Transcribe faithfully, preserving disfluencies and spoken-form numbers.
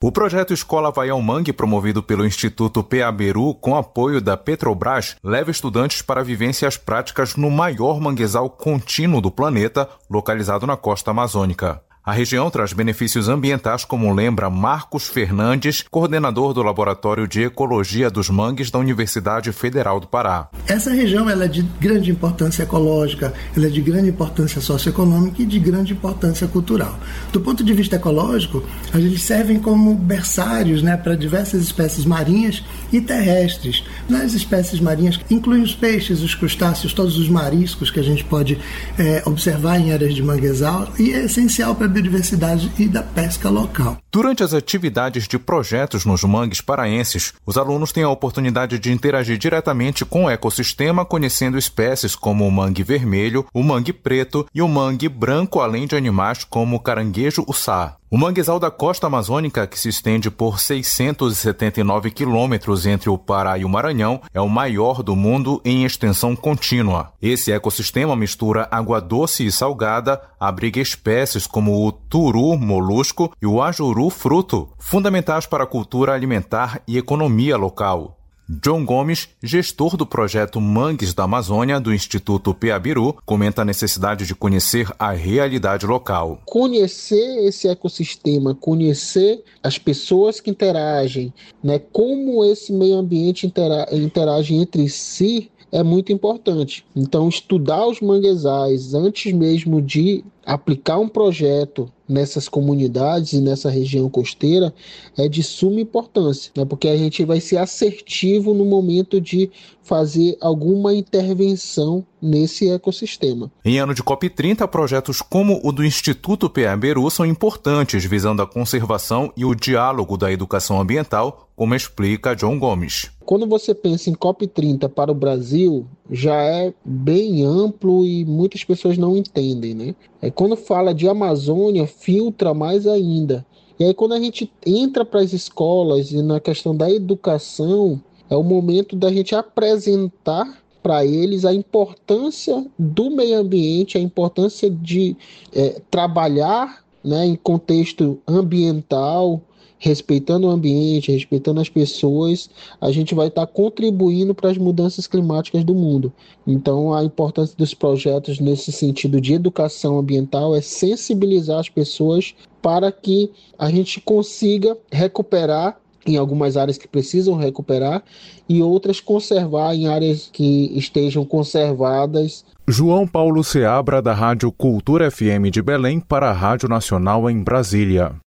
O projeto Escola Vai ao Mangue, promovido pelo Instituto Peaberu, com apoio da Petrobras, leva estudantes para vivências práticas no maior manguezal contínuo do planeta, localizado na costa amazônica. A região traz benefícios ambientais, como lembra Marcos Fernandes, coordenador do Laboratório de Ecologia dos Mangues da Universidade Federal do Pará. Essa região ela é de grande importância ecológica, ela é de grande importância socioeconômica e de grande importância cultural. Do ponto de vista ecológico, eles servem como berçários, né, para diversas espécies marinhas e terrestres. Nas espécies marinhas incluem os peixes, os crustáceos, todos os mariscos que a gente pode é, observar em áreas de manguezal, e é essencial para a biodiversidade e da pesca local. Durante as atividades de projetos nos mangues paraenses, os alunos têm a oportunidade de interagir diretamente com o ecossistema, conhecendo espécies como o mangue vermelho, o mangue preto e o mangue branco, além de animais como o caranguejo-uçá. O manguezal da costa amazônica, que se estende por seiscentos e setenta e nove quilômetros entre o Pará e o Maranhão, é o maior do mundo em extensão contínua. Esse ecossistema mistura água doce e salgada, abriga espécies como o turu molusco e o ajuru fruto, fundamentais para a cultura alimentar e economia local. John Gomes, gestor do projeto Mangues da Amazônia do Instituto Peaberu, comenta a necessidade de conhecer a realidade local. Conhecer esse ecossistema, conhecer as pessoas que interagem, né, como esse meio ambiente intera- interage entre si, é muito importante. Então, estudar os manguezais antes mesmo de aplicar um projeto nessas comunidades e nessa região costeira é de suma importância, né? Porque a gente vai ser assertivo no momento de fazer alguma intervenção nesse ecossistema. Em ano de COP trinta, projetos como o do Instituto Peaberu são importantes, visando a conservação e o diálogo da educação ambiental, como explica John Gomes. Quando você pensa em COP trinta para o Brasil, já é bem amplo e muitas pessoas não entendem, né? É, quando fala de Amazônia, filtra mais ainda. E aí quando a gente entra para as escolas e na questão da educação, é o momento da gente apresentar para eles a importância do meio ambiente, a importância de é, trabalhar, né, em contexto ambiental, respeitando o ambiente, respeitando as pessoas, a gente vai estar contribuindo para as mudanças climáticas do mundo. Então, a importância dos projetos nesse sentido de educação ambiental é sensibilizar as pessoas para que a gente consiga recuperar em algumas áreas que precisam recuperar e outras conservar em áreas que estejam conservadas. João Paulo Seabra, da Rádio Cultura F M de Belém, para a Rádio Nacional em Brasília.